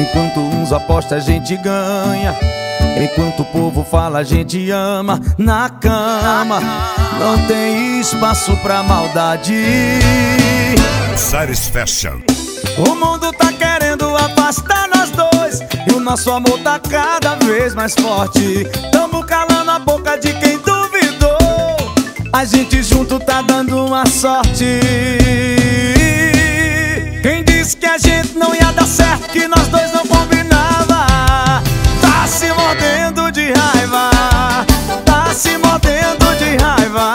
Enquanto uns apostam a gente ganha, enquanto o povo fala a gente ama. Na cama não tem espaço pra maldade. Satisfaction. O mundo tá querendo afastar nós dois, e o nosso amor tá cada vez mais forte. Tamo calando a boca de quem duvidou. A gente junto tá dando uma sorte. Quem disse que a gente não ia dar certo, que nós dois não combinava, tá se mordendo de raiva. Tá se mordendo de raiva.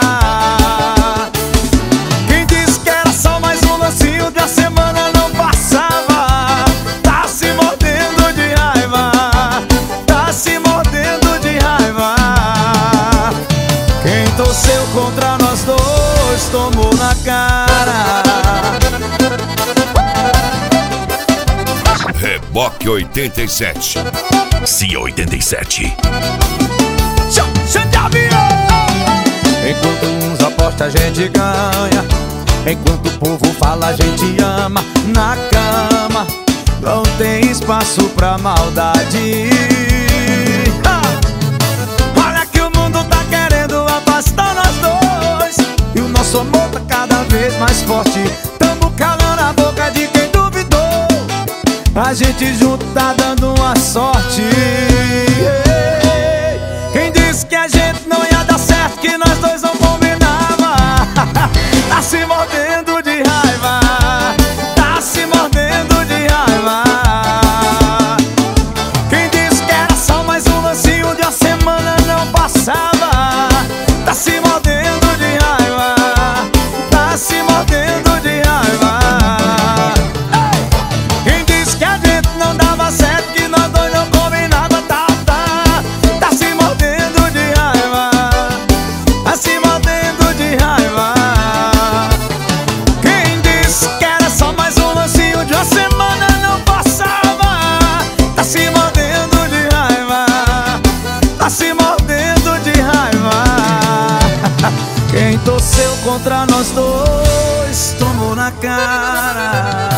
Quem disse que era só mais um lancinho de a semana não passava, tá se mordendo de raiva. Tá se mordendo de raiva. Quem torceu contra nós dois tomou na cara. Reboque 87. Cia 87. Enquanto uns apostam a gente ganha, enquanto o povo fala a gente ama. Na cama não tem espaço pra maldade. Olha que o mundo tá querendo afastar nós dois, e o nosso amor tá cada vez mais forte. Tamo calando a boca de quem duvidou. A gente junto tá dando uma sorte. Quem disse que a gente não ia dar certo, que nós dois não combinava, tá se mordendo de raiva. Tá se mordendo de raiva. Quem disse que era só mais um lancinho de a semana não passava, tá se mordendo de raiva. Tá se mordendo de raiva. Quem disse que a gente não dava certo, que nós dois não combinava, tá se mordendo de raiva. Tá se mordendo de raiva. Quem disse que era só mais um lancinho de uma semana não passava, tá se mordendo de raiva. Tá se mordendo de raiva. Quem torceu contra nós dois tomou na cara.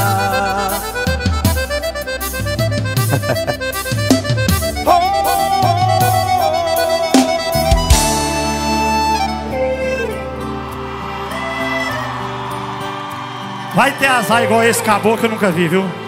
Vai ter azar igual esse caboclo que eu nunca vi, viu?